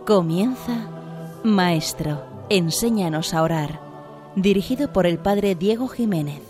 Comienza Maestro, enséñanos a orar, dirigido por el Padre Diego Jiménez.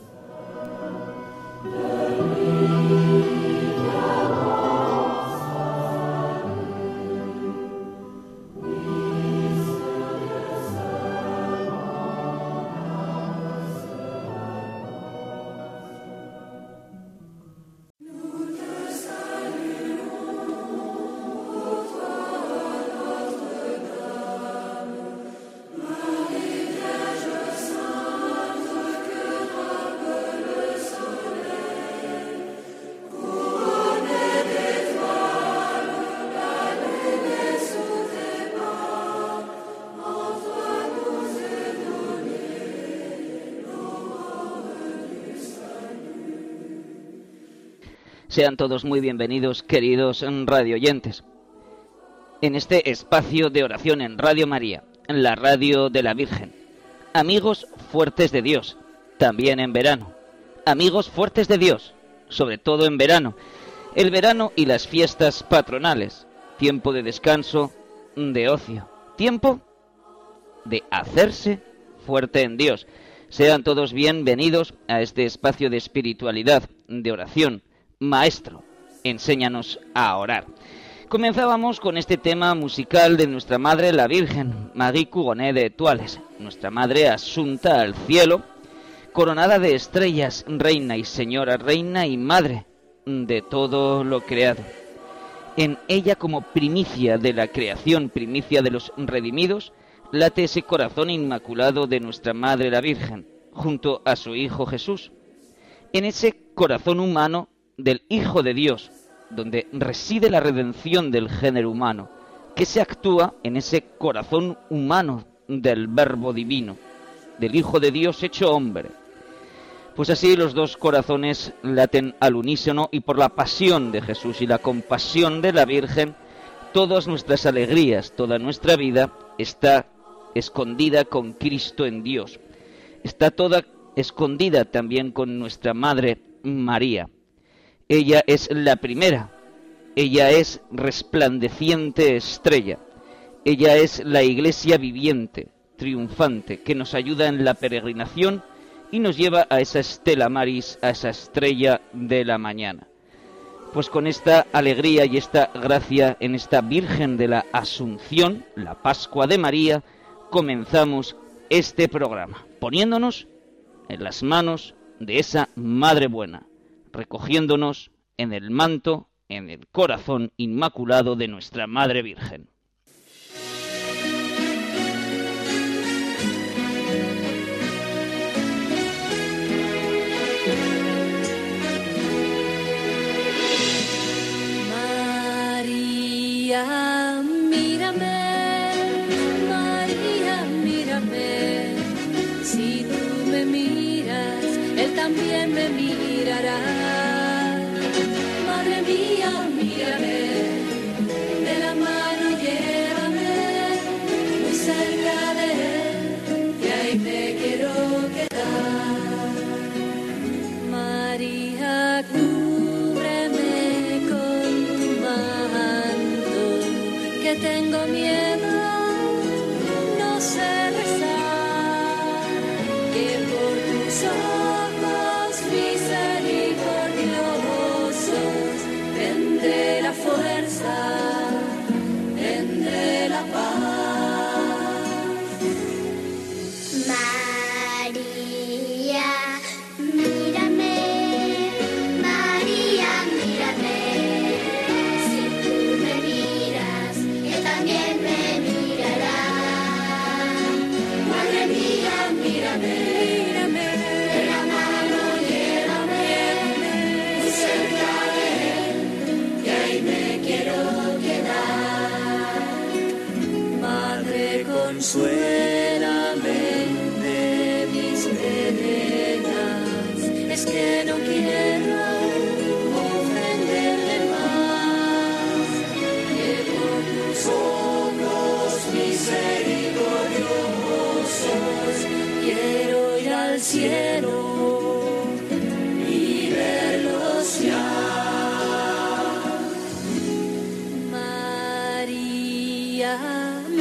Sean todos muy bienvenidos, queridos radioyentes, en este espacio de oración en Radio María, en la radio de la Virgen. Amigos fuertes de Dios, también en verano. Amigos fuertes de Dios, sobre todo en verano. El verano y las fiestas patronales, tiempo de descanso, de ocio, tiempo de hacerse fuerte en Dios. Sean todos bienvenidos a este espacio de espiritualidad, de oración. Maestro, enséñanos a orar. Comenzábamos con este tema musical de nuestra Madre la Virgen, Marie Couronne de Étoiles, nuestra Madre asunta al cielo, coronada de estrellas, reina y señora, reina y madre de todo lo creado. En ella, como primicia de la creación, primicia de los redimidos, late ese corazón inmaculado de nuestra Madre la Virgen, junto a su Hijo Jesús. En ese corazón humano del Hijo de Dios, donde reside la redención del género humano, que se actúa en ese corazón humano del Verbo divino, del Hijo de Dios hecho hombre. Pues así los dos corazones laten al unísono, y por la pasión de Jesús y la compasión de la Virgen, todas nuestras alegrías, toda nuestra vida está escondida con Cristo en Dios. Está toda escondida también con nuestra Madre María. Ella es la primera, ella es resplandeciente estrella, ella es la iglesia viviente, triunfante, que nos ayuda en la peregrinación y nos lleva a esa Stella Maris, a esa estrella de la mañana. Pues con esta alegría y esta gracia en esta Virgen de la Asunción, la Pascua de María, comenzamos este programa, poniéndonos en las manos de esa Madre Buena, recogiéndonos en el manto, en el corazón inmaculado de nuestra Madre Virgen. María, mírame, María, mírame, si tú me miras, Él también me mirará. Madre mía, mírame, de la mano llévame, muy cerca de Él, que ahí me quiero quedar. María, cúbreme con tu manto, que tengo miedo, no sé rezar, que por tus ojos misericordiosos tendré la fuerza, tendré la paz. María, mírame, María, mírame, si tú me miras, Él también me mirará. Madre mía, mírame, mírame, de la mano llévame, muy cerca de Él, que ahí me quiero quedar. Madre, consuélame de mis penas, es que no quiero ofenderle más, que por tus ojos misericordiosos quiero ir al cielo y verlos ya. María,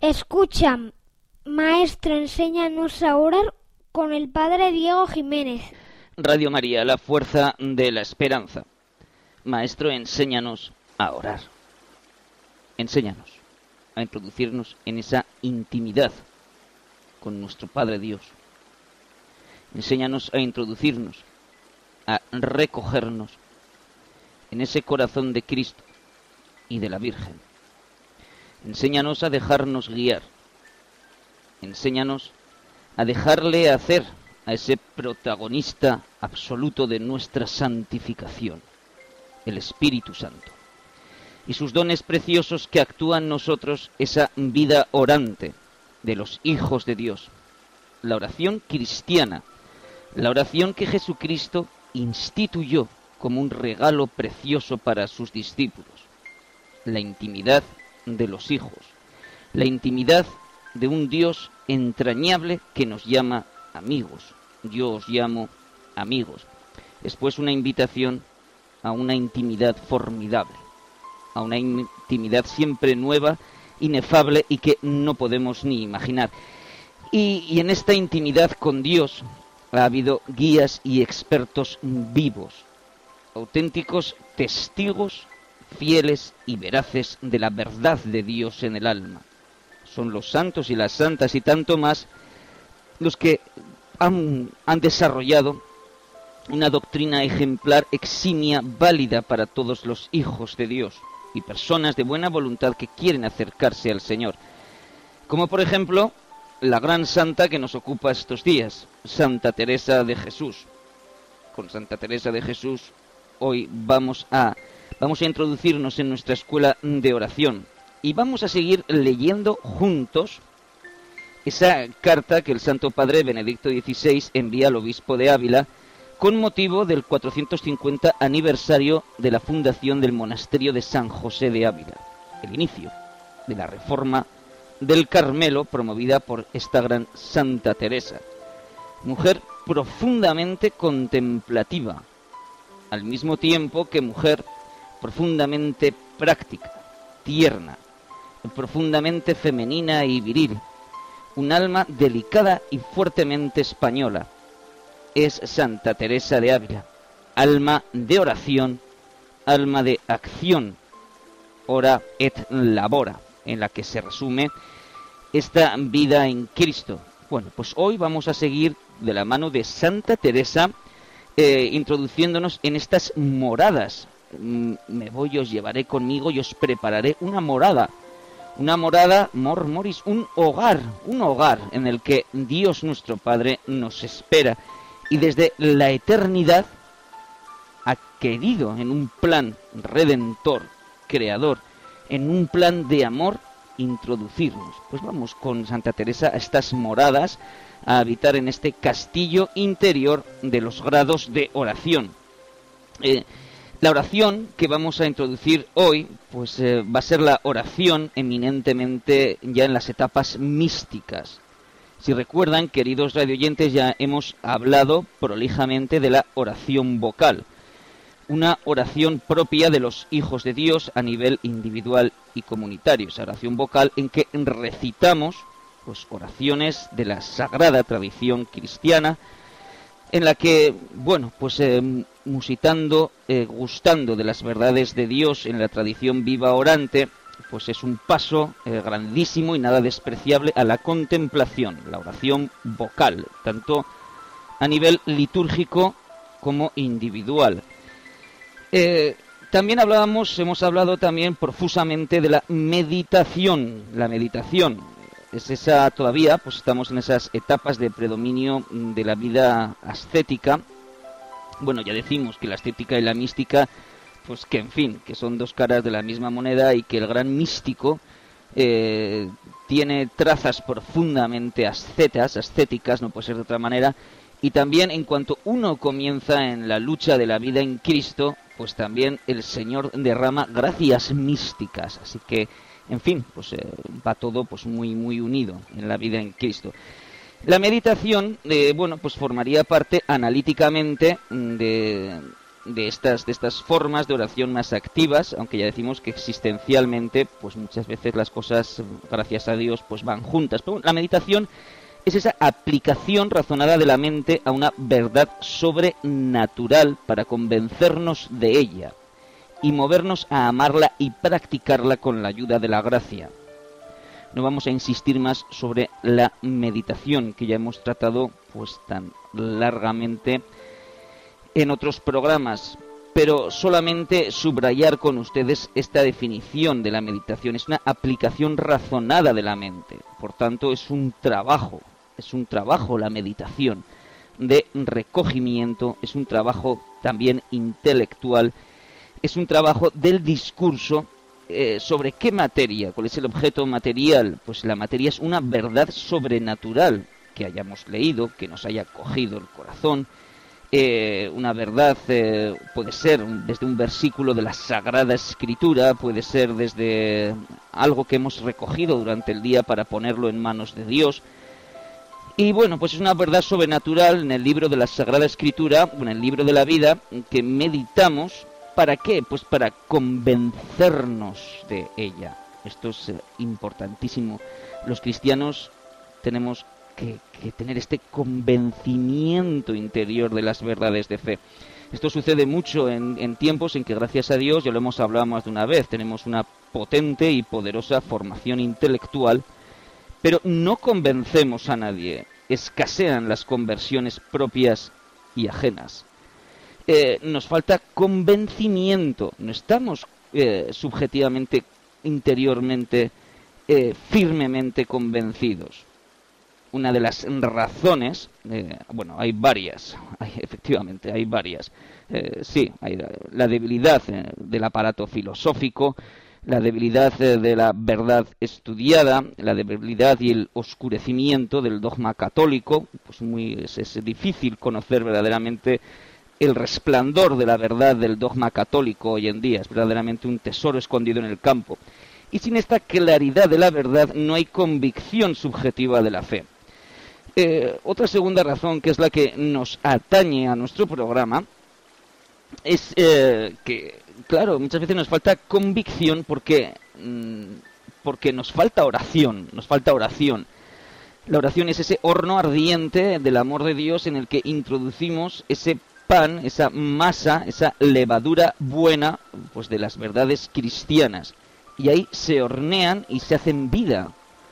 Escucha, maestro, enséñanos a orar con el padre Diego Jiménez. Radio María, la fuerza de la esperanza. Maestro, enséñanos a orar. Enséñanos a introducirnos en esa intimidad con nuestro Padre Dios. Enséñanos a introducirnos, a recogernos en ese corazón de Cristo y de la Virgen. Enséñanos a dejarnos guiar. Enséñanos a dejarle hacer a ese protagonista absoluto de nuestra santificación, el Espíritu Santo, y sus dones preciosos que actúan en nosotros esa vida orante de los hijos de Dios, la oración cristiana, la oración que Jesucristo instituyó como un regalo precioso para sus discípulos, la intimidad de los hijos, la intimidad de un Dios entrañable que nos llama amigos. Yo os llamo amigos. Es pues una invitación a una intimidad formidable, a una intimidad siempre nueva, inefable y que no podemos ni imaginar. Y en esta intimidad con Dios ha habido guías y expertos vivos, auténticos testigos fieles y veraces de la verdad de Dios en el alma. Son los santos y las santas y tanto más los que han desarrollado una doctrina ejemplar, eximia, válida para todos los hijos de Dios y personas de buena voluntad que quieren acercarse al Señor. Como por ejemplo, la gran santa que nos ocupa estos días, Santa Teresa de Jesús. Con Santa Teresa de Jesús hoy vamos a introducirnos en nuestra escuela de oración y vamos a seguir leyendo juntos esa carta que el Santo Padre Benedicto XVI envía al obispo de Ávila con motivo del 450 aniversario de la fundación del monasterio de San José de Ávila, el inicio de la reforma del Carmelo promovida por esta gran Santa Teresa, mujer profundamente contemplativa, al mismo tiempo que mujer profundamente práctica, tierna, profundamente femenina y viril, un alma delicada y fuertemente española. Es Santa Teresa de Ávila, alma de oración, alma de acción, ora et labora, en la que se resume esta vida en Cristo. Bueno, pues hoy vamos a seguir de la mano de Santa Teresa, introduciéndonos en estas moradas. Me voy, os llevaré conmigo y os prepararé una morada, mor moris, un hogar en el que Dios nuestro Padre nos espera y desde la eternidad ha querido en un plan redentor, creador, en un plan de amor introducirnos. Pues vamos con Santa Teresa a estas moradas, a habitar en este castillo interior de los grados de oración. La oración que vamos a introducir hoy, pues va a ser la oración eminentemente ya en las etapas místicas. Si recuerdan, queridos radioyentes, ya hemos hablado prolijamente de la oración vocal, una oración propia de los hijos de Dios a nivel individual y comunitario, esa oración vocal en que recitamos pues oraciones de la sagrada tradición cristiana, en la que, bueno, pues musitando, gustando de las verdades de Dios en la tradición viva orante, pues es un paso grandísimo y nada despreciable a la contemplación, la oración vocal, tanto a nivel litúrgico como individual. También hemos hablado también profusamente de la meditación. La meditación es esa todavía, pues estamos en esas etapas de predominio de la vida ascética. Bueno, ya decimos que la ascética y la mística, pues que en fin, que son dos caras de la misma moneda y que el gran místico tiene trazas profundamente ascéticas, no puede ser de otra manera, y también en cuanto uno comienza en la lucha de la vida en Cristo, pues también el Señor derrama gracias místicas, así que, en fin, pues va todo pues muy muy unido en la vida en Cristo. La meditación, bueno, pues formaría parte analíticamente de de estas formas de oración más activas, aunque ya decimos que existencialmente, pues muchas veces las cosas, gracias a Dios, pues van juntas. Pero la meditación es esa aplicación razonada de la mente a una verdad sobrenatural para convencernos de ella y movernos a amarla y practicarla con la ayuda de la gracia. No vamos a insistir más sobre la meditación, que ya hemos tratado pues tan largamente en otros programas, pero solamente subrayar con ustedes esta definición de la meditación. Es una aplicación razonada de la mente, por tanto es un trabajo la meditación de recogimiento, es un trabajo también intelectual, es un trabajo del discurso. ¿Sobre qué materia? ¿Cuál es el objeto material? Pues la materia es una verdad sobrenatural que hayamos leído, que nos haya cogido el corazón. Una verdad puede ser desde un versículo de la Sagrada Escritura, puede ser desde algo que hemos recogido durante el día para ponerlo en manos de Dios. Y bueno, pues es una verdad sobrenatural en el libro de la Sagrada Escritura, en el libro de la vida, que meditamos. ¿Para qué? Pues para convencernos de ella. Esto es importantísimo. Los cristianos tenemos que tener este convencimiento interior de las verdades de fe. Esto sucede mucho en tiempos en que, gracias a Dios, ya lo hemos hablado más de una vez, tenemos una potente y poderosa formación intelectual, pero no convencemos a nadie. Escasean las conversiones propias y ajenas. Nos falta convencimiento, no estamos subjetivamente, interiormente, firmemente convencidos. Una de las razones, hay varias, efectivamente hay varias. Hay la debilidad del aparato filosófico, la debilidad de la verdad estudiada, la debilidad y el oscurecimiento del dogma católico. Pues es difícil conocer verdaderamente el resplandor de la verdad del dogma católico hoy en día. Es verdaderamente un tesoro escondido en el campo. Y sin esta claridad de la verdad no hay convicción subjetiva de la fe. Otra segunda razón, que es la que nos atañe a nuestro programa, es que, claro, muchas veces nos falta convicción porque nos falta oración, La oración es ese horno ardiente del amor de Dios en el que introducimos ese pan, esa masa, esa levadura buena, pues de las verdades cristianas, y ahí se hornean y se hacen vida.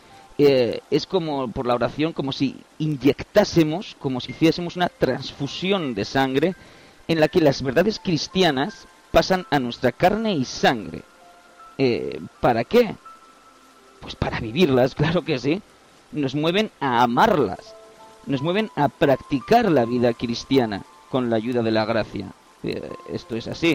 Es como, por la oración, como si inyectásemos, como si hiciésemos una transfusión de sangre en la que las verdades cristianas pasan a nuestra carne y sangre. ¿Para qué? Pues para vivirlas, claro que sí. Nos mueven a amarlas, nos mueven a practicar la vida cristiana con la ayuda de la gracia. Esto es así.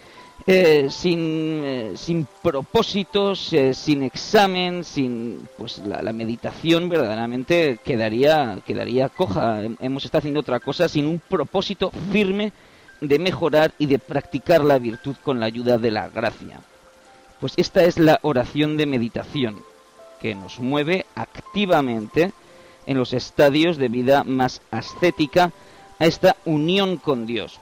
Sin propósitos, sin examen, pues la meditación verdaderamente quedaría coja. Hemos estado haciendo otra cosa sin un propósito firme de mejorar y de practicar la virtud con la ayuda de la gracia. Pues esta es la oración de meditación, que nos mueve activamente en los estadios de vida más ascética a esta unión con Dios.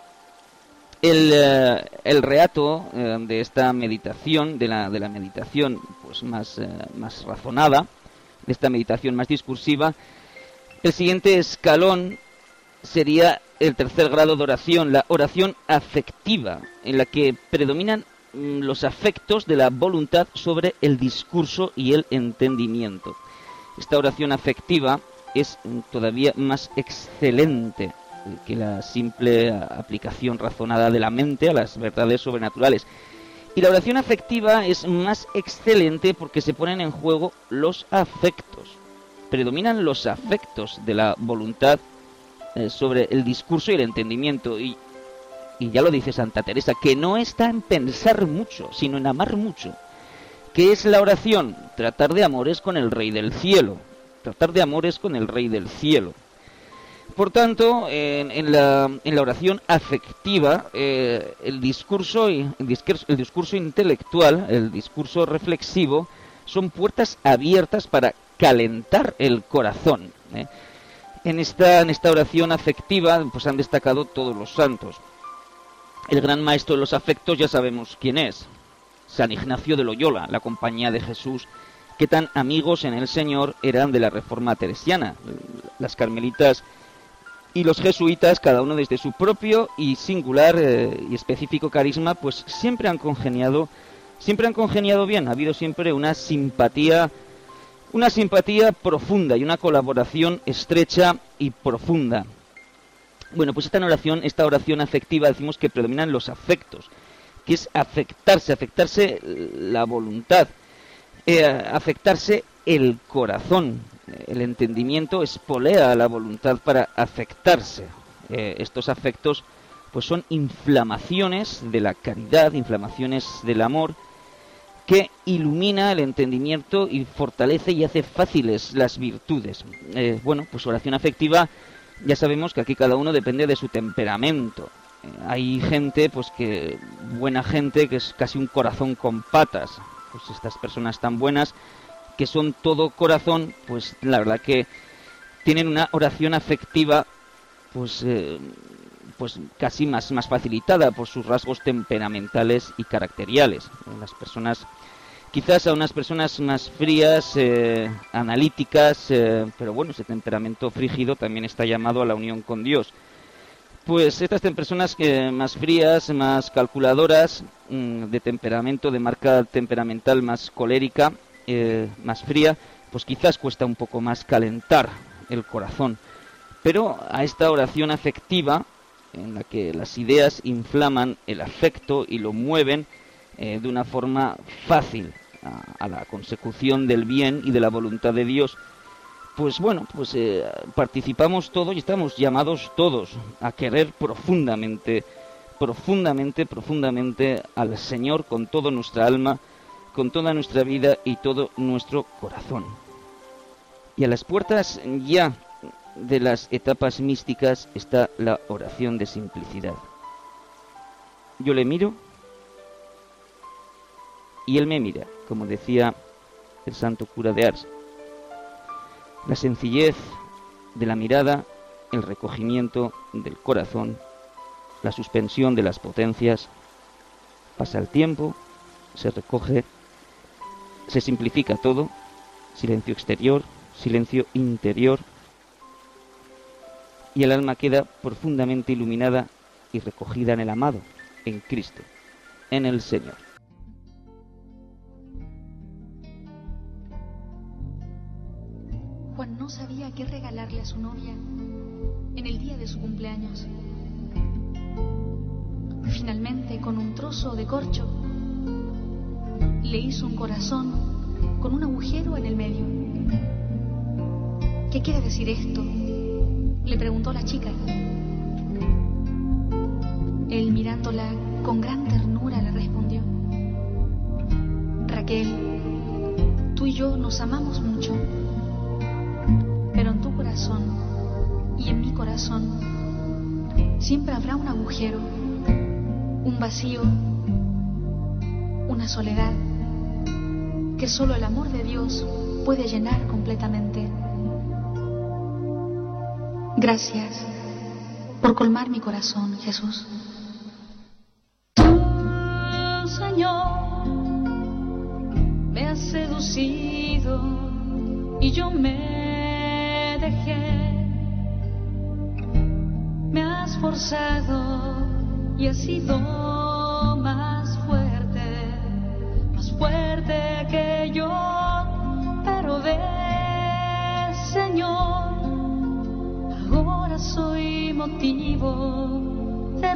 El reato de esta meditación, de la meditación pues más razonada, de esta meditación más discursiva, el siguiente escalón sería el tercer grado de oración, la oración afectiva, en la que predominan los afectos de la voluntad sobre el discurso y el entendimiento. Esta oración afectiva es todavía más excelente que la simple aplicación razonada de la mente a las verdades sobrenaturales. Y la oración afectiva es más excelente porque se ponen en juego los afectos. Predominan los afectos de la voluntad sobre el discurso y el entendimiento. Y ya lo dice Santa Teresa, que no está en pensar mucho, sino en amar mucho. ¿Qué es la oración? Tratar de amores con el Rey del Cielo. Tratar de amores con el Rey del Cielo. Por tanto, en la oración afectiva, el discurso intelectual, el discurso reflexivo, son puertas abiertas para calentar el corazón. En esta oración afectiva pues han destacado todos los santos. El gran maestro de los afectos ya sabemos quién es. San Ignacio de Loyola, la compañía de Jesús, que tan amigos en el Señor eran de la Reforma teresiana. Las carmelitas y los jesuitas, cada uno desde su propio y singular y específico carisma, pues siempre han congeniado bien. Ha habido siempre una simpatía profunda y una colaboración estrecha y profunda. Bueno, pues esta oración afectiva, decimos que predominan los afectos, que es afectarse la voluntad, afectarse el corazón. El entendimiento espolea a la voluntad para afectarse. Estos afectos pues son inflamaciones de la caridad, inflamaciones del amor, que ilumina el entendimiento y fortalece y hace fáciles las virtudes. Bueno, pues oración afectiva, ya sabemos que aquí cada uno depende de su temperamento. Hay gente, pues buena gente, que es casi un corazón con patas. Pues estas personas tan buenas, que son todo corazón, pues la verdad que tienen una oración afectiva, pues casi más facilitada por sus rasgos temperamentales y caracteriales. Quizás a unas personas más frías, analíticas, pero bueno, ese temperamento frígido también está llamado a la unión con Dios. Pues estas personas más frías, más calculadoras, de temperamento, de marca temperamental más colérica, más fría, pues quizás cuesta un poco más calentar el corazón. Pero a esta oración afectiva, en la que las ideas inflaman el afecto y lo mueven de una forma fácil a la consecución del bien y de la voluntad de Dios, pues bueno, participamos todos y estamos llamados todos a querer profundamente al Señor con toda nuestra alma, con toda nuestra vida y todo nuestro corazón. Y a las puertas ya de las etapas místicas está la oración de simplicidad. Yo le miro y él me mira, como decía el santo cura de Ars. La sencillez de la mirada, el recogimiento del corazón, la suspensión de las potencias. Pasa el tiempo, se recoge, se simplifica todo, silencio exterior, silencio interior, y el alma queda profundamente iluminada y recogida en el amado, en Cristo, en el Señor. Juan no sabía qué regalarle a su novia en el día de su cumpleaños. Finalmente, con un trozo de corcho, le hizo un corazón con un agujero en el medio. ¿Qué quiere decir esto?, le preguntó la chica. Él, mirándola con gran ternura, le respondió: Raquel, tú y yo nos amamos mucho, pero en tu corazón y en mi corazón siempre habrá un agujero, un vacío, una soledad que solo el amor de Dios puede llenar completamente. Gracias por colmar mi corazón, Jesús. Tú, Señor, me has seducido y yo me dejé. Me has forzado y has sido más fuerte que yo. Pero ve, Señor, ahora soy motivo de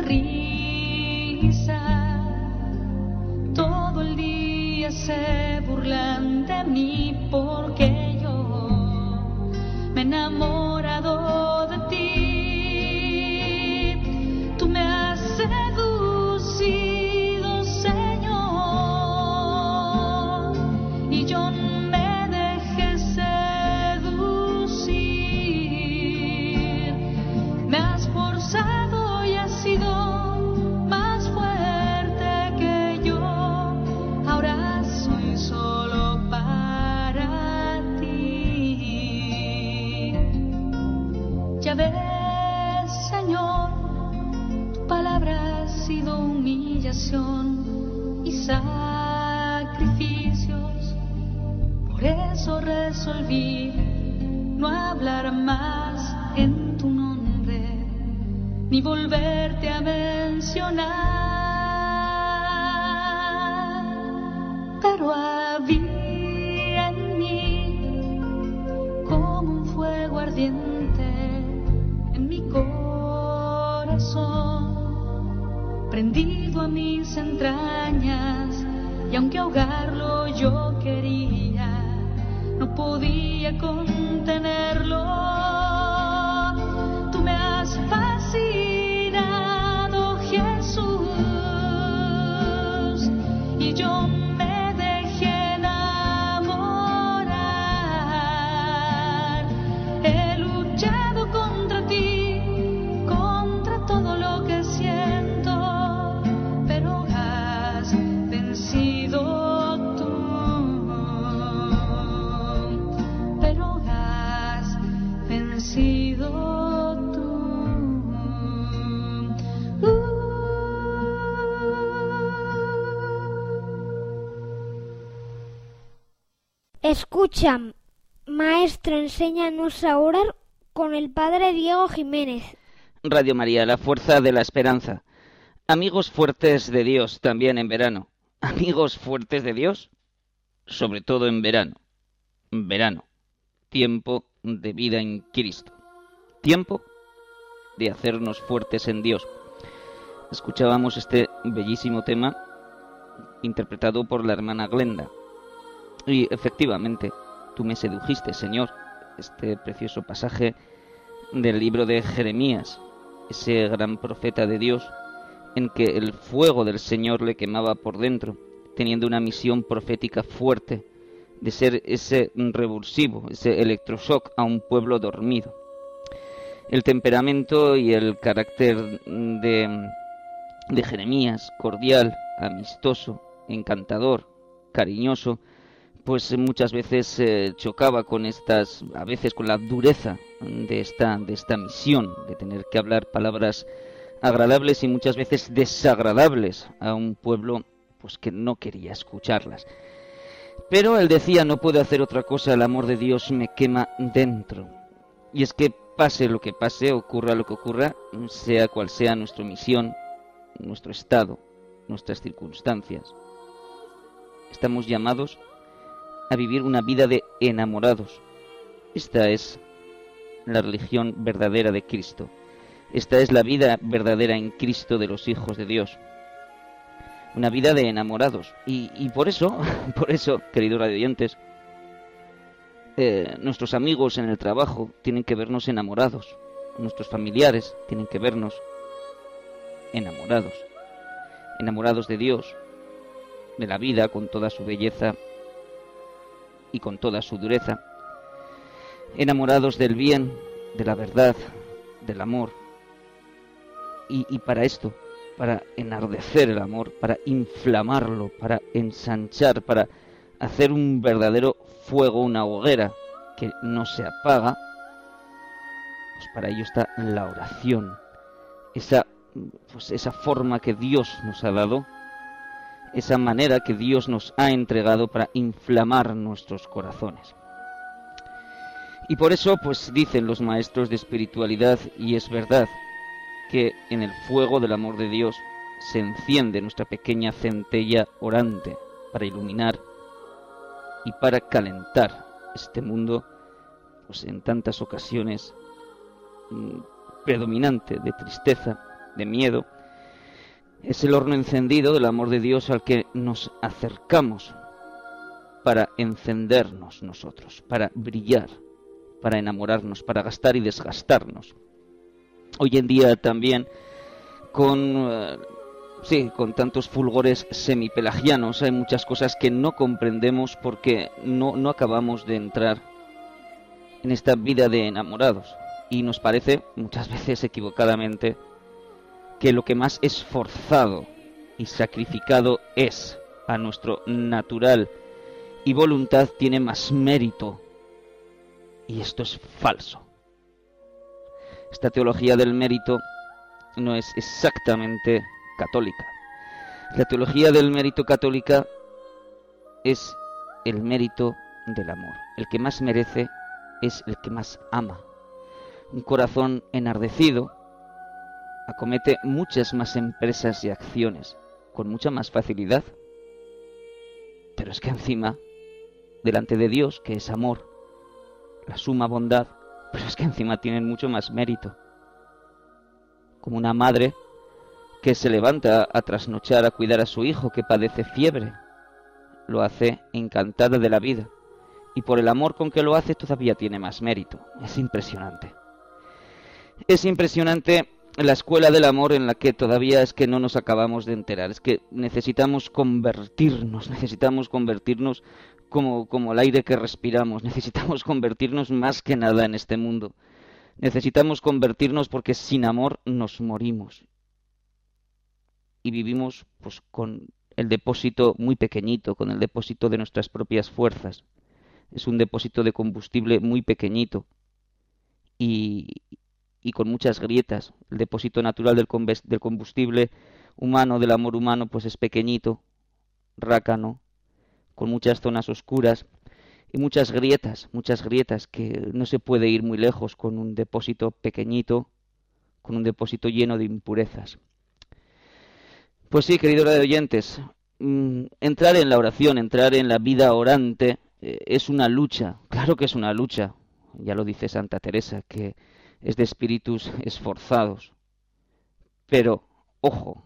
risa. Todo el día se burlan de mí porque yo me he enamorado de ti. Tú me has seducido, Señor, y yo me dejé seducir. Me has forzado y has sido más fuerte que yo. Ahora soy solo para humillación y sacrificios. Por eso resolví no hablar más en tu nombre, ni volverte a mencionar. Pero había en mí como un fuego ardiente en mi corazón, prendido a mis entrañas, y aunque ahogarlo yo quería, no podía contenerlo. Tú me has fascinado, Jesús, y yo me dejé enamorar. He luchado contra ti, contra todo lo que siento, pero has vencido. Escucha, maestro, enséñanos a orar con el padre Diego Jiménez. Radio María, la fuerza de la esperanza. Amigos fuertes de Dios también en verano. Amigos fuertes de Dios, sobre todo en verano. Verano, tiempo de vida en Cristo. Tiempo de hacernos fuertes en Dios. Escuchábamos este bellísimo tema interpretado por la hermana Glenda. Y efectivamente, tú me sedujiste, Señor. Este precioso pasaje del libro de Jeremías, ese gran profeta de Dios, en que el fuego del Señor le quemaba por dentro, teniendo una misión profética fuerte de ser ese revulsivo, ese electroshock a un pueblo dormido. El temperamento y el carácter de Jeremías, cordial, amistoso, encantador, cariñoso, pues muchas veces chocaba con a veces con la dureza de esta misión, de tener que hablar palabras agradables y muchas veces desagradables a un pueblo pues que no quería escucharlas. Pero él decía, no puedo hacer otra cosa, el amor de Dios me quema dentro. Y es que pase lo que pase, ocurra lo que ocurra, sea cual sea nuestra misión, nuestro estado, nuestras circunstancias, estamos llamados a vivir una vida de enamorados. Esta es la religión verdadera de Cristo. Esta es la vida verdadera en Cristo de los hijos de Dios. Una vida de enamorados. Y por eso, queridos radioyentes, nuestros amigos en el trabajo tienen que vernos enamorados. Nuestros familiares tienen que vernos enamorados. Enamorados de Dios, de la vida con toda su belleza y con toda su dureza, enamorados del bien, de la verdad, del amor. Y para esto, para enardecer el amor, para inflamarlo, para ensanchar, para hacer un verdadero fuego, una hoguera que no se apaga, pues para ello está la oración, esa forma que Dios nos ha dado, esa manera que Dios nos ha entregado para inflamar nuestros corazones. Y por eso, pues dicen los maestros de espiritualidad, y es verdad, que en el fuego del amor de Dios se enciende nuestra pequeña centella orante para iluminar y para calentar este mundo, pues en tantas ocasiones predominante de tristeza, de miedo. Es el horno encendido del amor de Dios al que nos acercamos para encendernos nosotros, para brillar, para enamorarnos, para gastar y desgastarnos. Hoy en día también con tantos fulgores semipelagianos hay muchas cosas que no comprendemos porque no acabamos de entrar en esta vida de enamorados. Y nos parece, muchas veces equivocadamente, que lo que más esforzado y sacrificado es a nuestro natural y voluntad tiene más mérito. Y esto es falso. Esta teología del mérito no es exactamente católica. La teología del mérito católica es el mérito del amor. El que más merece es el que más ama. Un corazón enardecido acomete muchas más empresas y acciones con mucha más facilidad. Pero es que encima, delante de Dios, que es amor, la suma bondad, pero es que encima tienen mucho más mérito. Como una madre que se levanta a trasnochar a cuidar a su hijo que padece fiebre. Lo hace encantada de la vida. Y por el amor con que lo hace todavía tiene más mérito. Es impresionante. Es impresionante la escuela del amor en la que todavía es que no nos acabamos de enterar. Es que necesitamos convertirnos como el aire que respiramos. Necesitamos convertirnos más que nada en este mundo. Necesitamos convertirnos porque sin amor nos morimos. Y vivimos pues con el depósito muy pequeñito, con el depósito de nuestras propias fuerzas. Es un depósito de combustible muy pequeñito y con muchas grietas. El depósito natural del combustible humano, del amor humano, pues es pequeñito, rácano, con muchas zonas oscuras y muchas grietas que no se puede ir muy lejos con un depósito pequeñito, con un depósito lleno de impurezas. Pues sí, queridos oyentes, entrar en la oración, entrar en la vida orante es una lucha, claro que es una lucha, ya lo dice Santa Teresa, que es de espíritus esforzados. Pero, ojo,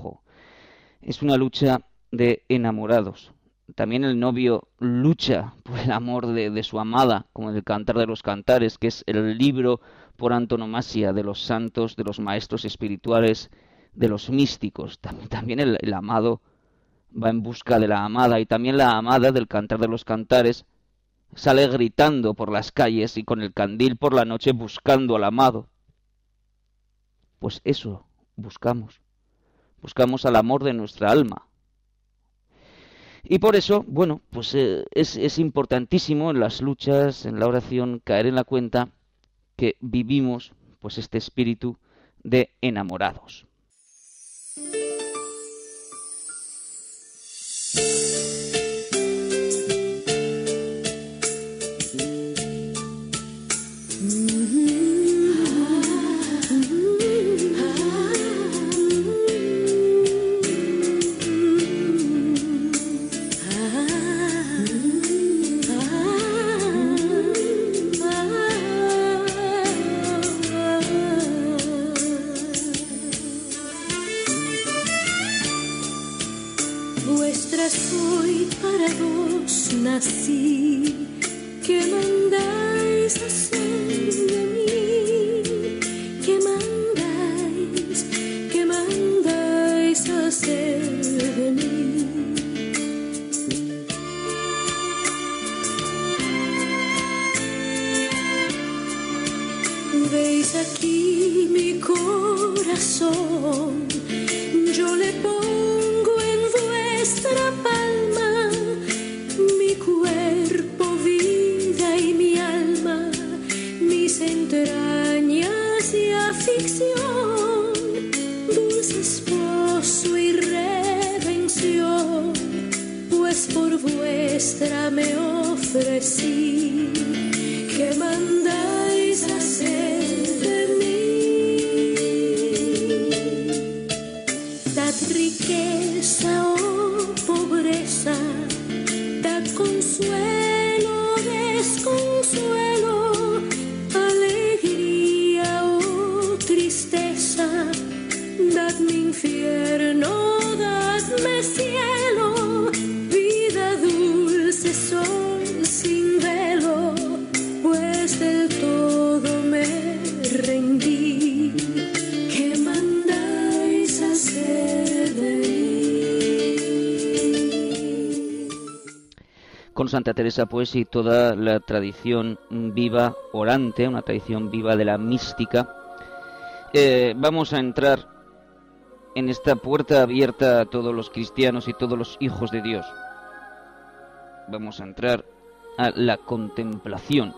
es una lucha de enamorados. También el novio lucha por el amor de su amada, como en el Cantar de los Cantares, que es el libro por antonomasia de los santos, de los maestros espirituales, de los místicos. También el amado va en busca de la amada, y también la amada del Cantar de los Cantares sale gritando por las calles y con el candil por la noche buscando al amado. Pues eso buscamos al amor de nuestra alma. Y por eso, bueno, pues es importantísimo en las luchas, en la oración, caer en la cuenta que vivimos pues este espíritu de enamorados. Soy para vos nací, que mandáis hacer de mí, que mandáis hacer de mí. Veis aquí mi corazón, yo le pongo en vuestra palma mi cuerpo, vida y mi alma, mis entrañas y afición, dulce esposo y redención, pues por vuestra me ofrecí, que mandáis hacer de mí. Dad riqueza, pobreza, da consuelo, desconsuelo, alegría o tristeza, dadme infierno, dadme cielo, vida dulce, sol sin velo, pues del todo me rendí, que mandáis hacer de mí. Con Santa Teresa, pues, y toda la tradición viva orante, una tradición viva de la mística, vamos a entrar en esta puerta abierta a todos los cristianos y todos los hijos de Dios. Vamos a entrar a la contemplación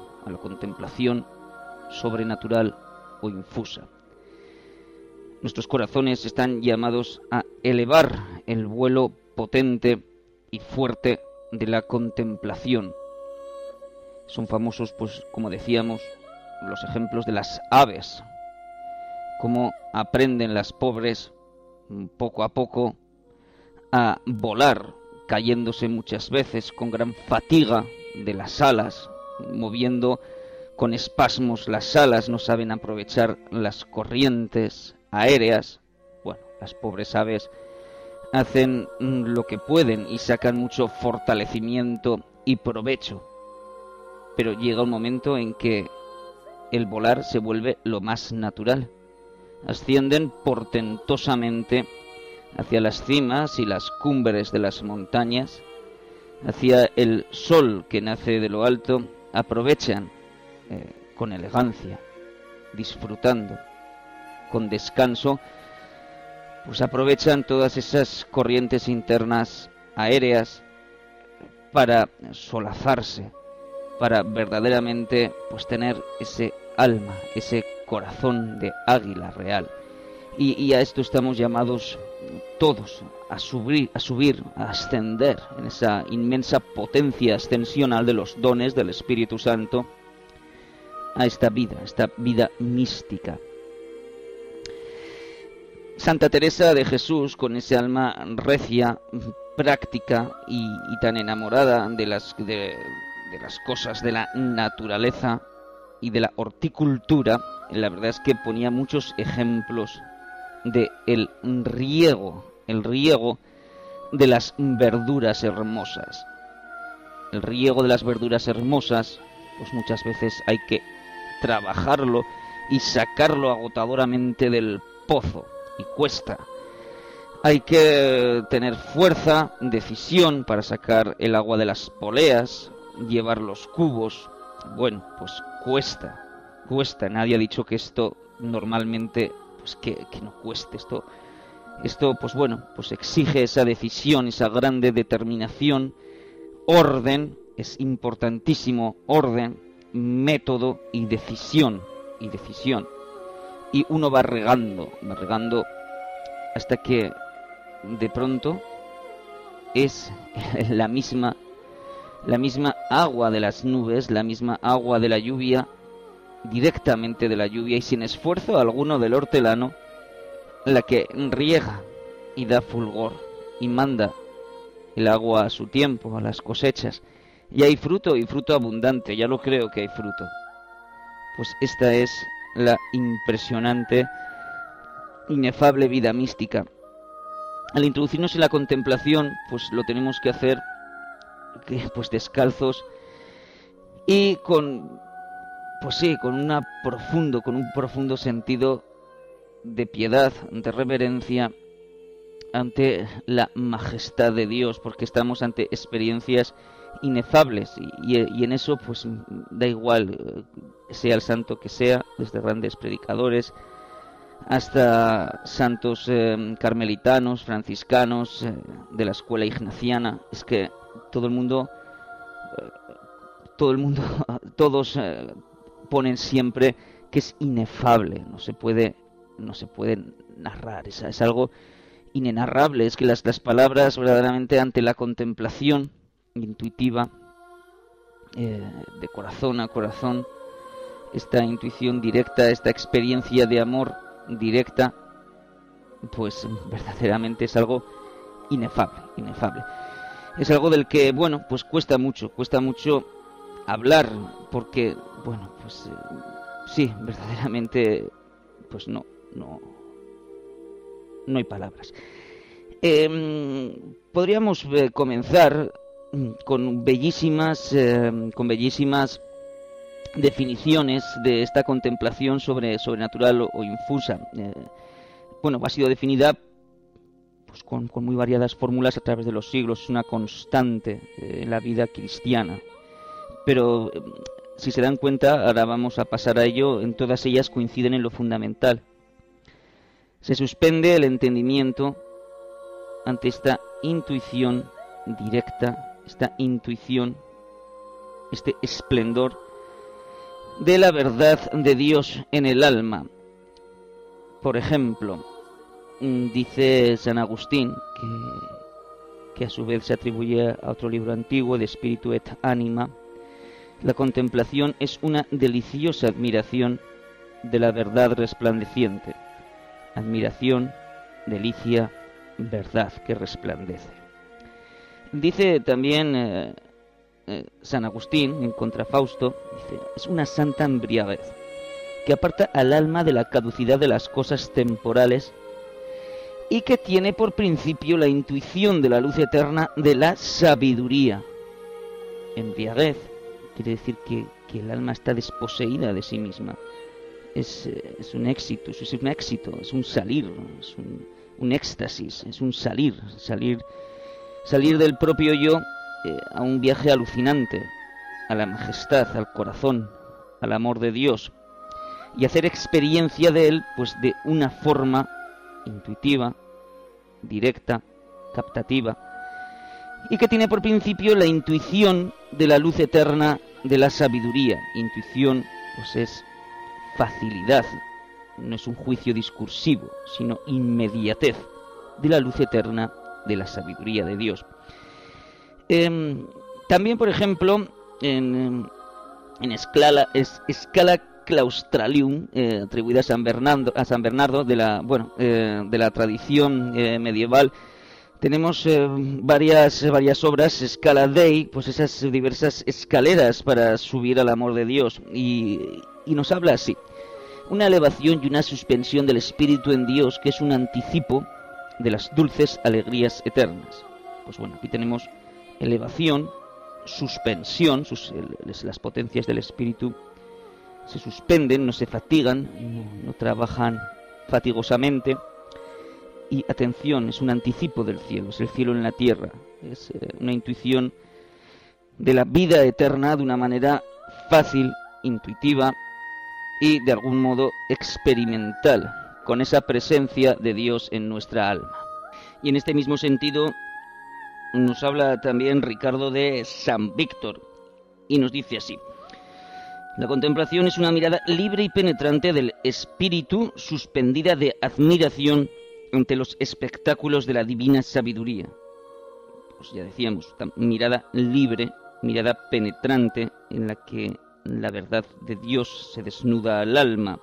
sobrenatural o infusa. Nuestros corazones están llamados a elevar el vuelo potente y fuerte de la contemplación. Son famosos, pues como decíamos, los ejemplos de las aves, cómo aprenden las pobres poco a poco a volar, cayéndose muchas veces con gran fatiga de las alas, moviendo con espasmos las alas, no saben aprovechar las corrientes aéreas. Bueno, las pobres aves hacen lo que pueden y sacan mucho fortalecimiento y provecho, pero llega un momento en que el volar se vuelve lo más natural. Ascienden portentosamente hacia las cimas y las cumbres de las montañas, hacia el sol que nace de lo alto, aprovechan con elegancia, disfrutando, con descanso, pues aprovechan todas esas corrientes internas aéreas para solazarse, para verdaderamente pues tener ese alma, ese corazón de águila real. Y a esto estamos llamados todos, a subir, a ascender en esa inmensa potencia ascensional de los dones del Espíritu Santo, a esta vida mística. Santa Teresa de Jesús, con ese alma recia, práctica y tan enamorada de las cosas de la naturaleza y de la horticultura, la verdad es que ponía muchos ejemplos de el riego de las verduras hermosas. El riego de las verduras hermosas, pues muchas veces hay que trabajarlo y sacarlo agotadoramente del pozo, y cuesta. Hay que tener fuerza, decisión para sacar el agua de las poleas, llevar los cubos. Bueno, pues cuesta. Nadie ha dicho que esto normalmente, pues que no cueste. Esto, pues bueno, pues exige esa decisión, esa grande determinación, orden, es importantísimo, orden, método y decisión. Y uno va regando hasta que de pronto es la misma agua de las nubes, la misma agua de la lluvia, directamente de la lluvia y sin esfuerzo alguno del hortelano, la que riega y da fulgor y manda el agua a su tiempo, a las cosechas. Y hay fruto, y fruto abundante, ya lo creo que hay fruto. Pues esta es la impresionante, inefable vida mística. Al introducirnos en la contemplación, pues lo tenemos que hacer pues descalzos y con un profundo sentido de piedad, de reverencia ante la majestad de Dios, porque estamos ante experiencias inefables y en eso pues da igual sea el santo que sea, desde grandes predicadores hasta santos carmelitanos, franciscanos, de la escuela ignaciana. Es que todos ponen siempre que es inefable, no se puede narrar, es algo inenarrable. Es que las palabras verdaderamente ante la contemplación intuitiva, de corazón a corazón, esta intuición directa, esta experiencia de amor directa, pues verdaderamente es algo inefable. Es algo del que, bueno, pues cuesta mucho hablar, porque, bueno, pues sí, verdaderamente, pues no hay palabras. Podríamos comenzar con bellísimas definiciones de esta contemplación sobrenatural o infusa. Ha sido definida pues con muy variadas fórmulas a través de los siglos. Es una constante en la vida cristiana. Pero si se dan cuenta, ahora vamos a pasar a ello, en todas ellas coinciden en lo fundamental. Se suspende el entendimiento ante esta intuición directa, esta intuición, este esplendor de la verdad de Dios en el alma. Por ejemplo, dice San Agustín, que a su vez se atribuye a otro libro antiguo, de Spiritu et Anima, la contemplación es una deliciosa admiración de la verdad resplandeciente. Admiración, delicia, verdad que resplandece. Dice también San Agustín, en Contrafausto, dice, es una santa embriaguez que aparta al alma de la caducidad de las cosas temporales y que tiene por principio la intuición de la luz eterna de la sabiduría. Embriaguez quiere decir que el alma está desposeída de sí misma. Es un éxito, es un salir, es un éxtasis, es un salir del propio yo a un viaje alucinante, a la majestad, al corazón, al amor de Dios, y hacer experiencia de él pues de una forma intuitiva, directa, captativa, y que tiene por principio la intuición de la luz eterna de la sabiduría. Intuición pues es facilidad, no es un juicio discursivo, sino inmediatez de la luz eterna de la sabiduría de Dios. También, por ejemplo, en Scala Claustralium, atribuida a San Bernardo de la tradición medieval, tenemos varias obras, Scala Dei, pues esas diversas escaleras para subir al amor de Dios, y nos habla así: una elevación y una suspensión del espíritu en Dios, que es un anticipo de las dulces alegrías eternas. Pues bueno, aquí tenemos elevación, suspensión, las potencias del espíritu se suspenden, no se fatigan, no trabajan fatigosamente. Y atención, es un anticipo del cielo, es el cielo en la tierra, es una intuición de la vida eterna de una manera fácil, intuitiva y de algún modo experimental, con esa presencia de Dios en nuestra alma. Y en este mismo sentido nos habla también Ricardo de San Víctor y nos dice así: la contemplación es una mirada libre y penetrante del espíritu, suspendida de admiración ante los espectáculos de la divina sabiduría. Pues ya decíamos, mirada libre, mirada penetrante, en la que la verdad de Dios se desnuda al alma.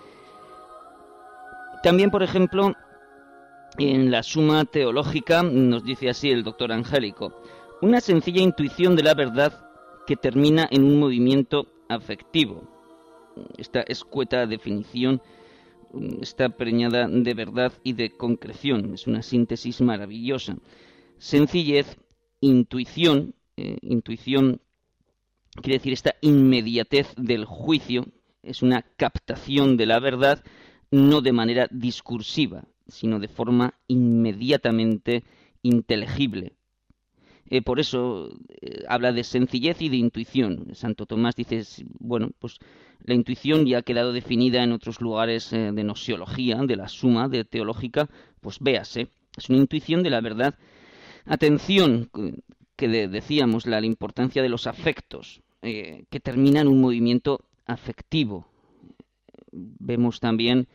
También, por ejemplo, en la Suma Teológica nos dice así el doctor Angélico: una sencilla intuición de la verdad que termina en un movimiento afectivo. Esta escueta definición está preñada de verdad y de concreción. Es una síntesis maravillosa. Sencillez, intuición, intuición quiere decir esta inmediatez del juicio, es una captación de la verdad, no de manera discursiva, sino de forma inmediatamente inteligible. Por eso habla de sencillez y de intuición. Santo Tomás dice, bueno, pues la intuición ya ha quedado definida en otros lugares de gnoseología, de la Suma de Teológica, pues véase, es una intuición de la verdad. Atención, que decíamos, la importancia de los afectos, que termina en un movimiento afectivo. Vemos también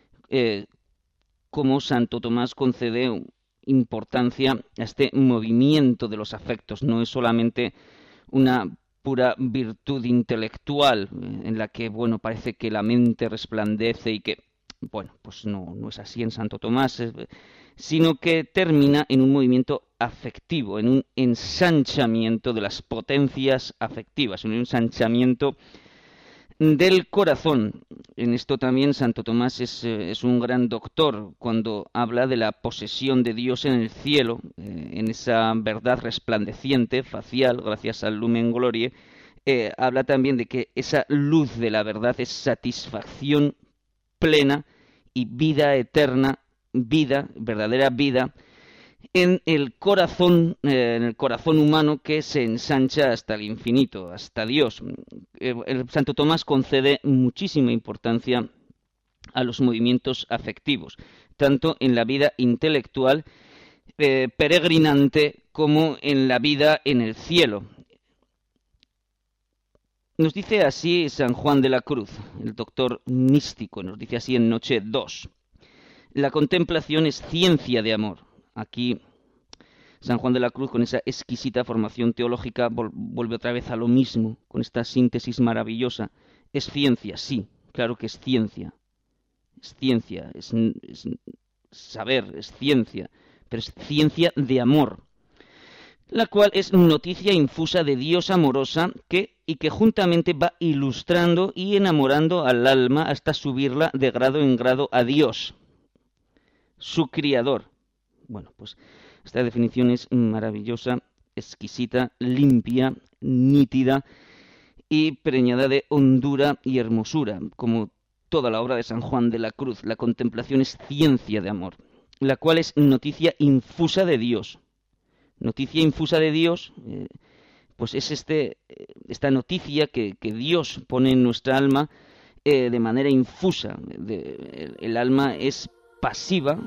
cómo Santo Tomás concede importancia a este movimiento de los afectos. No es solamente una pura virtud intelectual en la que, bueno, parece que la mente resplandece y que, bueno, pues no es así en Santo Tomás, sino que termina en un movimiento afectivo, en un ensanchamiento de las potencias afectivas, en un ensanchamiento del corazón. En esto también Santo Tomás es un gran doctor cuando habla de la posesión de Dios en el cielo, en esa verdad resplandeciente, facial, gracias al Lumen Gloriae. Habla también de que esa luz de la verdad es satisfacción plena y vida eterna, vida, verdadera vida, en el corazón humano, que se ensancha hasta el infinito, hasta Dios. El Santo Tomás concede muchísima importancia a los movimientos afectivos, tanto en la vida intelectual peregrinante como en la vida en el cielo. Nos dice así San Juan de la Cruz, el doctor místico, nos dice así en Noche 2. La contemplación es ciencia de amor. Aquí San Juan de la Cruz, con esa exquisita formación teológica, vuelve otra vez a lo mismo, con esta síntesis maravillosa. Es ciencia, sí, claro que es ciencia. Es ciencia, es saber, es ciencia, pero es ciencia de amor, la cual es noticia infusa de Dios amorosa que juntamente va ilustrando y enamorando al alma hasta subirla de grado en grado a Dios, su Criador. Bueno, pues esta definición es maravillosa, exquisita, limpia, nítida y preñada de hondura y hermosura, como toda la obra de San Juan de la Cruz. La contemplación es ciencia de amor, la cual es noticia infusa de Dios. Noticia infusa de Dios, pues es esta noticia que Dios pone en nuestra alma de manera infusa. El alma es pasiva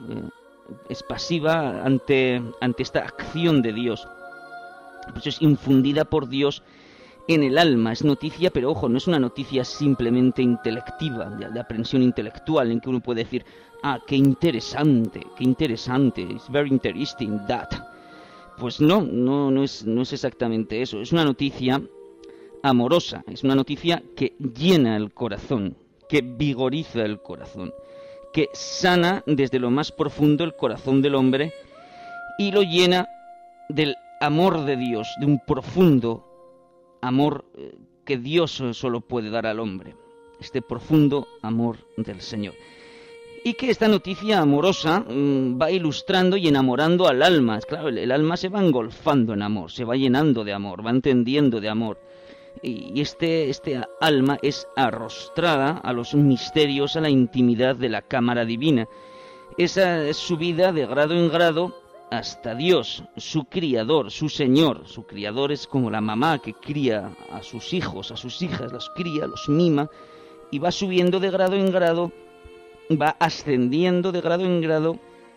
ante esta acción de Dios. Pues es infundida por Dios en el alma. Es noticia, pero ojo, no es una noticia simplemente intelectiva, de aprensión intelectual, en que uno puede decir, qué interesante, it's very interesting that. Pues no es exactamente eso. Es una noticia amorosa, es una noticia que llena el corazón, que vigoriza el corazón, que sana desde lo más profundo el corazón del hombre y lo llena del amor de Dios, de un profundo amor que Dios solo puede dar al hombre, este profundo amor del Señor. Y que esta noticia amorosa va ilustrando y enamorando al alma. Claro, el alma se va engolfando en amor, se va llenando de amor, va entendiendo de amor. Y este alma es arrostrada a los misterios, a la intimidad de la cámara divina. Esa es subida de grado en grado hasta Dios, su Criador, su Señor. Su Criador es como la mamá que cría a sus hijos, a sus hijas, los cría, los mima, y va subiendo de grado en grado, va ascendiendo de grado en grado,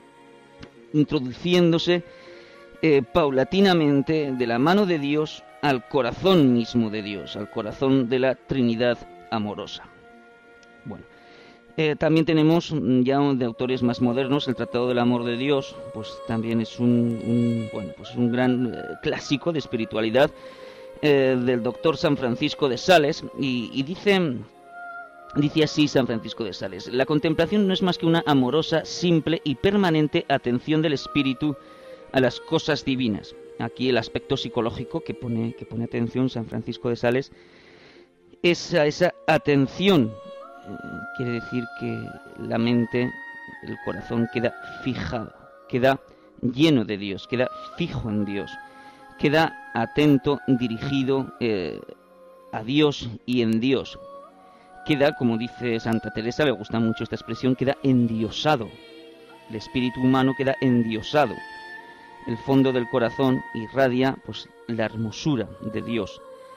introduciéndose paulatinamente de la mano de Dios al corazón mismo de Dios, al corazón de la Trinidad amorosa. Bueno, también tenemos ya de autores más modernos el Tratado del Amor de Dios, pues también es un gran clásico de espiritualidad del doctor San Francisco de Sales, y dice así San Francisco de Sales: la contemplación no es más que una amorosa, simple y permanente atención del espíritu a las cosas divinas. Aquí el aspecto psicológico que pone atención San Francisco de Sales es a esa atención. Quiere decir que la mente, el corazón queda fijado, queda lleno de Dios, queda fijo en Dios, queda atento, dirigido a Dios y en Dios. Queda, como dice Santa Teresa, le gusta mucho esta expresión, queda endiosado. El espíritu humano queda endiosado. El fondo del corazón irradia pues la hermosura de Dios.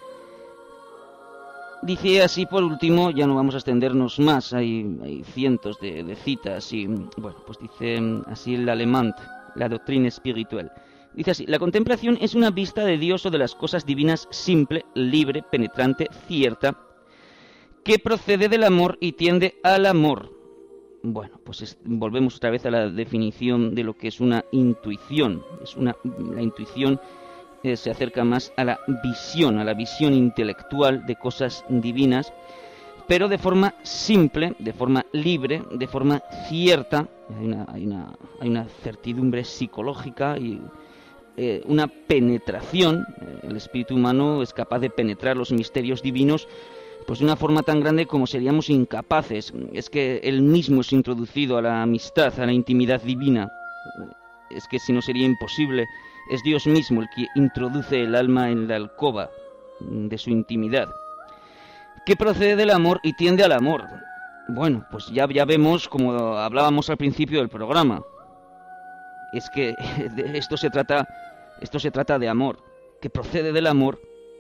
Dice así, por último, ya no vamos a extendernos más, hay cientos de citas, y bueno, pues dice así el alemán, la doctrina espiritual. Dice así: la contemplación es una vista de Dios o de las cosas divinas simple, libre, penetrante, cierta, que procede del amor y tiende al amor. Bueno, pues volvemos otra vez a la definición de lo que es una intuición. La intuición se acerca más a la visión intelectual de cosas divinas, pero de forma simple, de forma libre, de forma cierta. Hay una certidumbre psicológica y una penetración. El espíritu humano es capaz de penetrar los misterios divinos pues de una forma tan grande como seríamos incapaces. Es que él mismo es introducido a la amistad, a la intimidad divina. Es que si no sería imposible. Es Dios mismo el que introduce el alma en la alcoba de su intimidad, que procede del amor y tiende al amor. Bueno, pues ya vemos, como hablábamos al principio del programa, es que esto se trata de amor, que procede del amor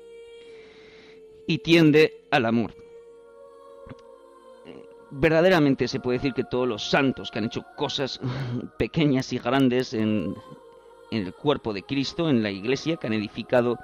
y tiende al amor. Verdaderamente se puede decir que todos los santos que han hecho cosas pequeñas y grandes en el cuerpo de Cristo, en la Iglesia, que han edificado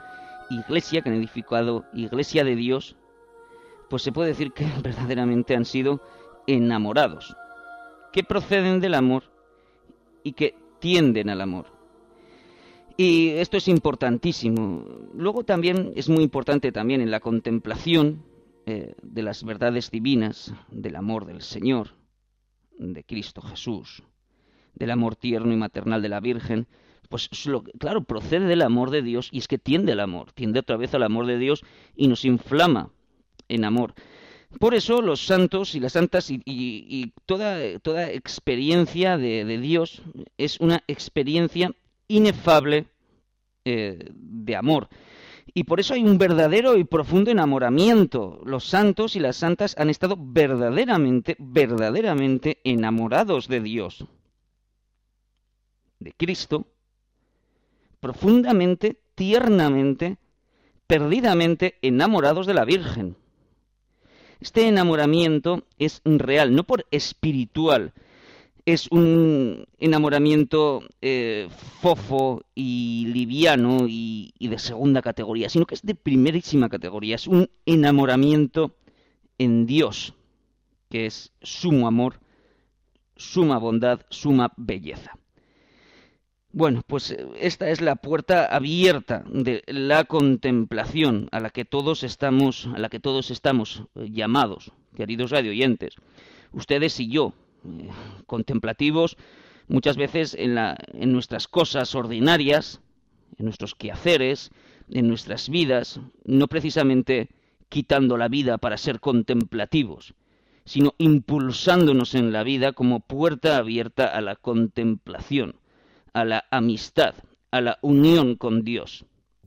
Iglesia de Dios, pues se puede decir que verdaderamente han sido enamorados. que proceden del amor y que tienden al amor. Y esto es importantísimo. Luego también es muy importante también en la contemplación de las verdades divinas, del amor del Señor, de Cristo Jesús, del amor tierno y maternal de la Virgen, pues claro, procede del amor de Dios y es que tiende al amor, tiende otra vez al amor de Dios y nos inflama en amor. Por eso los santos y las santas y toda experiencia de Dios es una experiencia inefable de amor. Y por eso hay un verdadero y profundo enamoramiento. Los santos y las santas han estado verdaderamente enamorados de Dios, de Cristo, profundamente, tiernamente, perdidamente enamorados de la Virgen. Este enamoramiento es real, no por espiritual. Es un enamoramiento fofo y liviano y de segunda categoría, sino que es de primerísima categoría. Es un enamoramiento en Dios, que es sumo amor, suma bondad, suma belleza. Bueno, pues esta es la puerta abierta de la contemplación a la que todos estamos llamados, queridos radioyentes, ustedes y yo. Contemplativos muchas veces en nuestras cosas ordinarias, en nuestros quehaceres, en nuestras vidas, no precisamente quitando la vida para ser contemplativos, sino impulsándonos en la vida como puerta abierta a la contemplación, a la amistad, a la unión con Dios.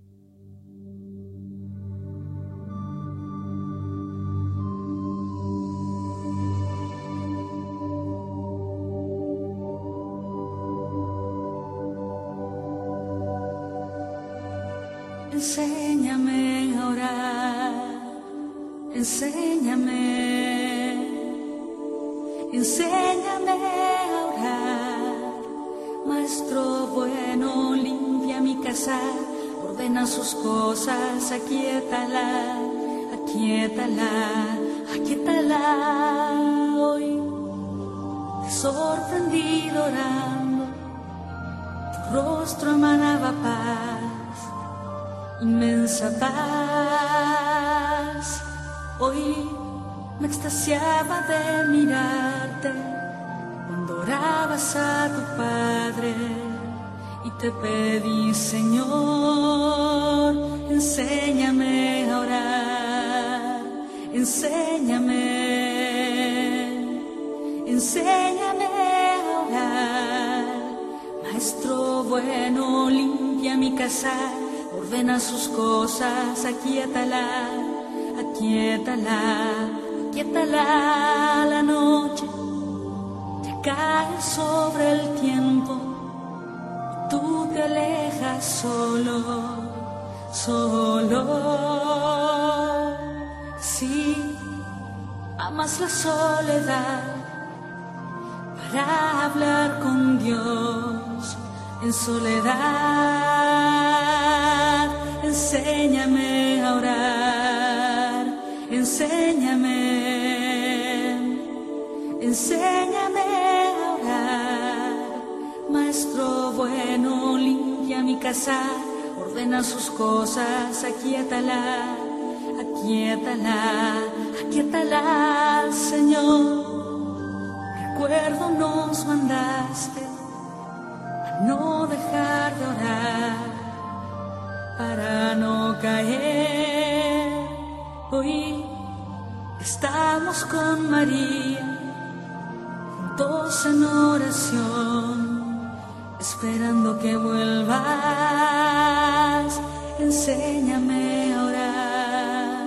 Enséñame a orar, enséñame a orar. Maestro bueno, limpia mi casa, ordena sus cosas, aquiétala. Hoy te he sorprendido orando, tu rostro emanaba paz, inmensa paz. Hoy me extasiaba de mirarte cuando orabas a tu Padre y te pedí, Señor, enséñame a orar, enséñame a orar. Maestro bueno, limpia mi casa, ordena sus cosas, aquiétala. La noche ya cae sobre el tiempo y tú te alejas solo. Sí, amas la soledad para hablar con Dios en soledad. Enséñame a orar, enséñame a orar. Maestro bueno, limpia mi casa, ordena sus cosas, aquiétala, Señor. Recuerdo nos mandaste a no dejar de orar para no caer. Hoy estamos con María, juntos en oración, esperando que vuelvas. Enséñame a orar,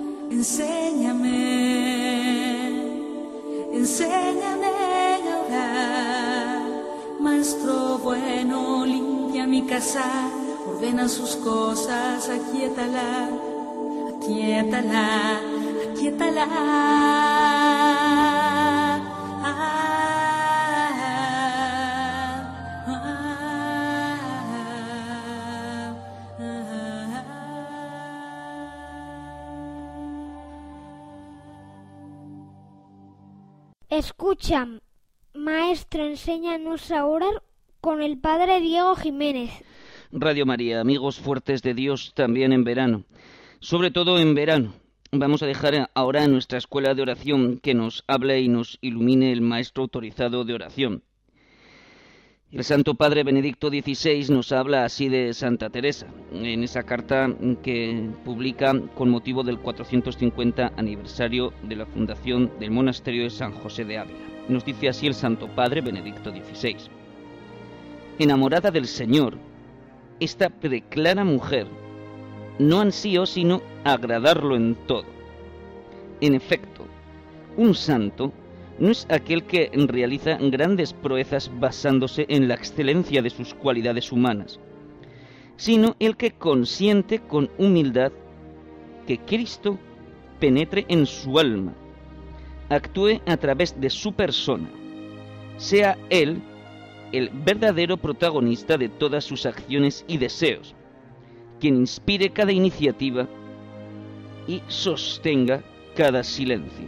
enséñame a orar. Maestro bueno, limpia mi casa, ordena sus cosas, aquiétala. Escucha, Maestro, enséñanos a orar con el Padre Diego Jiménez. Radio María, amigos fuertes de Dios también en verano, sobre todo en verano. Vamos a dejar ahora en nuestra escuela de oración que nos hable y nos ilumine el Maestro autorizado de oración. El Santo Padre Benedicto XVI nos habla así de Santa Teresa, en esa carta que publica con motivo del 450 aniversario de la fundación del monasterio de San José de Ávila. Nos dice así el Santo Padre Benedicto XVI. Enamorada del Señor, esta preclara mujer no ansío sino agradarlo en todo. En efecto, un santo no es aquel que realiza grandes proezas basándose en la excelencia de sus cualidades humanas, sino el que consiente con humildad que Cristo penetre en su alma, actúe a través de su persona, sea Él el verdadero protagonista de todas sus acciones y deseos, quien inspire cada iniciativa y sostenga cada silencio.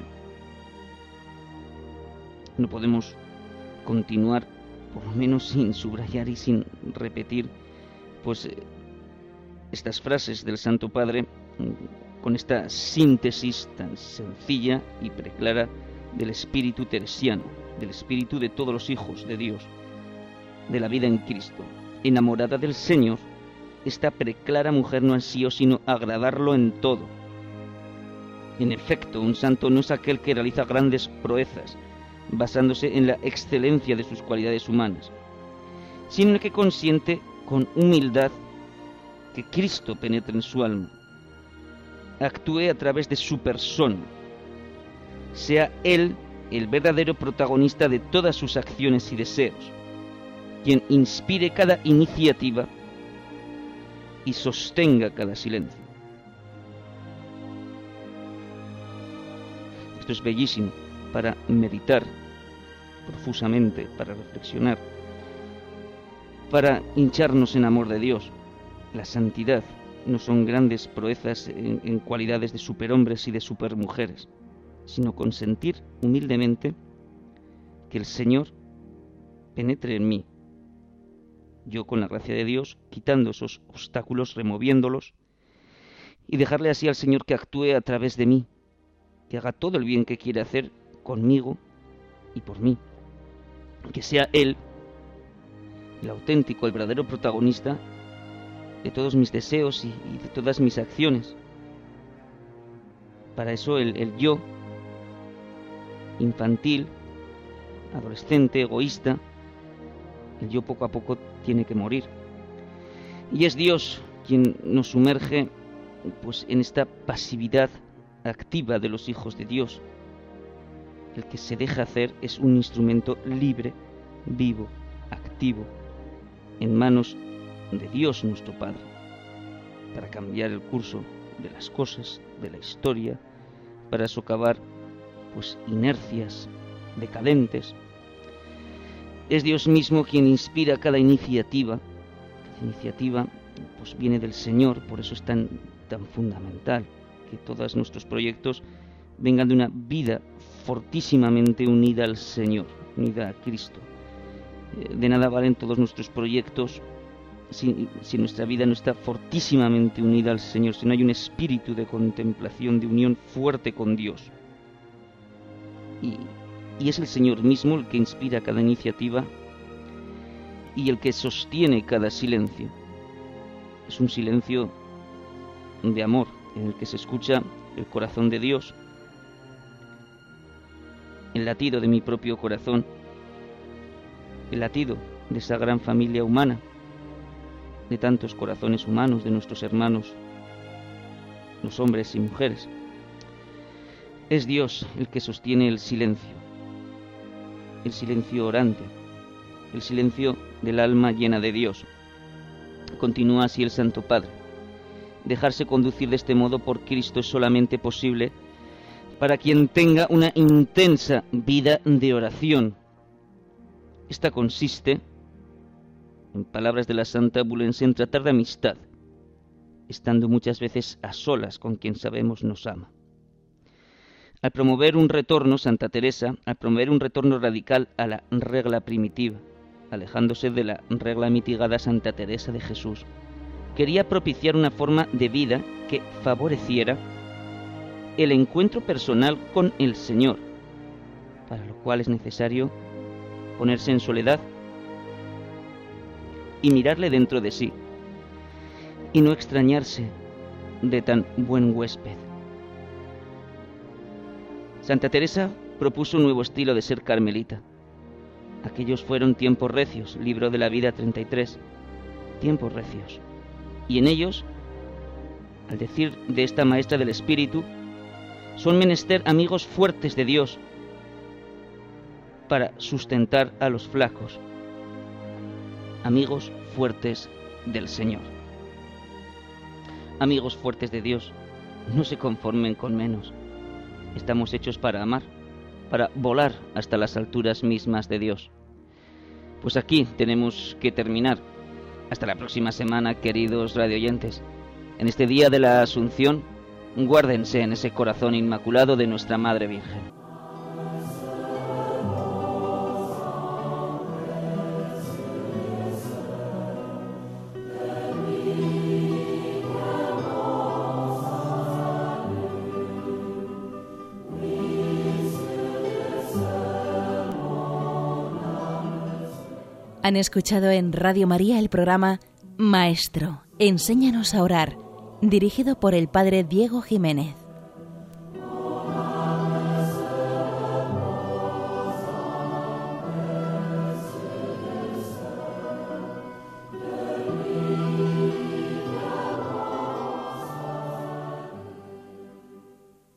No podemos continuar, por lo menos sin subrayar y sin repetir, pues estas frases del Santo Padre con esta síntesis tan sencilla y preclara del espíritu teresiano, del espíritu de todos los hijos de Dios, de la vida en Cristo. Enamorada del Señor, esta preclara mujer no ansío sino agradarlo en todo. En efecto, un santo no es aquel que realiza grandes proezas, basándose en la excelencia de sus cualidades humanas, sino el que consiente con humildad que Cristo penetre en su alma, actúe a través de su persona, sea Él el verdadero protagonista de todas sus acciones y deseos, quien inspire cada iniciativa y sostenga cada silencio. Esto es bellísimo para meditar profusamente, para reflexionar, para hincharnos en amor de Dios. La santidad no son grandes proezas en cualidades de superhombres y de supermujeres, sino consentir humildemente que el Señor penetre en mí, yo con la gracia de Dios, quitando esos obstáculos, removiéndolos, y dejarle así al Señor que actúe a través de mí, que haga todo el bien que quiere hacer conmigo y por mí, que sea Él el auténtico, el verdadero protagonista de todos mis deseos y de todas mis acciones. Para eso el yo, infantil, adolescente, egoísta, el yo poco a poco tiene que morir. Y es Dios quien nos sumerge pues en esta pasividad activa de los hijos de Dios. El que se deja hacer es un instrumento libre, vivo, activo, en manos de Dios nuestro Padre, para cambiar el curso de las cosas, de la historia, para socavar pues inercias decadentes. Es Dios mismo quien inspira cada iniciativa. Cada iniciativa pues viene del Señor, por eso es tan fundamental que todos nuestros proyectos vengan de una vida fortísimamente unida al Señor, unida a Cristo. De nada valen todos nuestros proyectos si nuestra vida no está fortísimamente unida al Señor, si no hay un espíritu de contemplación, de unión fuerte con Dios. Y es el Señor mismo el que inspira cada iniciativa y el que sostiene cada silencio. Es un silencio de amor en el que se escucha el corazón de Dios, el latido de mi propio corazón, el latido de esa gran familia humana, de tantos corazones humanos, de nuestros hermanos, los hombres y mujeres. Es Dios el que sostiene el silencio orante, el silencio del alma llena de Dios. Continúa así el Santo Padre. Dejarse conducir de este modo por Cristo es solamente posible para quien tenga una intensa vida de oración. Esta consiste, en palabras de la Santa Bulense, en tratar de amistad, estando muchas veces a solas con quien sabemos nos ama. Al promover un retorno, Santa Teresa, al promover un retorno radical a la regla primitiva, alejándose de la regla mitigada Santa Teresa de Jesús, quería propiciar una forma de vida que favoreciera el encuentro personal con el Señor, para lo cual es necesario ponerse en soledad y mirarle dentro de sí, y no extrañarse de tan buen huésped. Santa Teresa propuso un nuevo estilo de ser carmelita. Aquellos fueron tiempos recios, libro de la vida 33, tiempos recios. Y en ellos, al decir de esta maestra del Espíritu, son menester amigos fuertes de Dios para sustentar a los flacos, amigos fuertes del Señor. Amigos fuertes de Dios, no se conformen con menos. Estamos hechos para amar, para volar hasta las alturas mismas de Dios. Pues aquí tenemos que terminar. Hasta la próxima semana, queridos radioyentes. En este día de la Asunción, guárdense en ese corazón inmaculado de nuestra Madre Virgen. Han escuchado en Radio María el programa Maestro, enséñanos a orar, dirigido por el Padre Diego Jiménez.